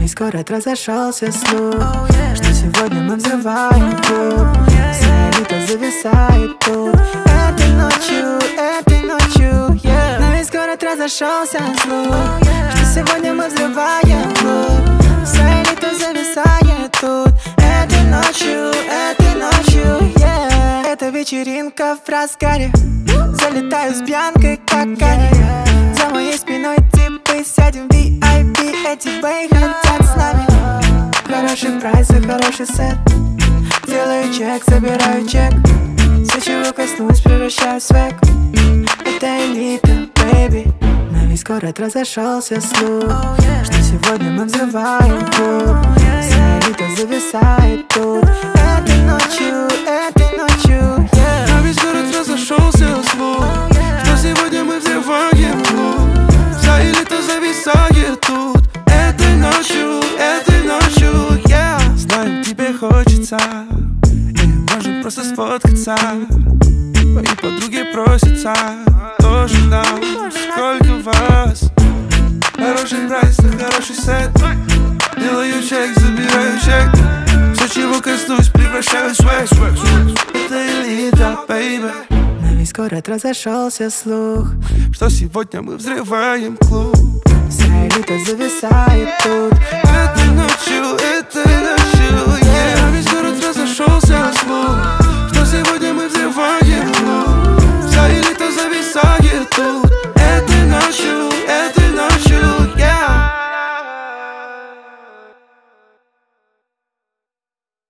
весь город разошелся слух, что сегодня мы взрываем клуб. Вся элита зависает тут. Этой ночью, yeah. На весь город разошелся слух, что сегодня мы взрываем клуб. Вся элита зависает тут. Этой ночью, yeah. Это вечеринка в разгаре. Залетаю с пьянкой, как Кани. За моей спиной типы, сядем в VIP. Эти бэй хотят с нами. Хороший прайс и хороший сет. Делаю чек, забираю чек. Все, чего коснусь, превращаю в свек. Это элита, бэйби. На весь город разошелся слух, что сегодня мы взрываем клуб. Вся элита зависает тут. Этой ночью, yeah. На весь город разошелся слух, что сегодня мы взрываем клуб. Вся элита зависает тут. Этой ночью, yeah. Знаю, тебе хочется, и можем просто сфоткаться. Твои подруги просятся тоже к нам. Сколько вас? Хороший прайс на хороший сет. Делаю чек, забираю чек. Все, чего коснусь, превращаю в свек. Это элита, бэйби. На весь город разошелся слух, что сегодня мы взрываем клуб. вся элита зависает тут. Этой ночью, yeah. На весь город разошелся слух,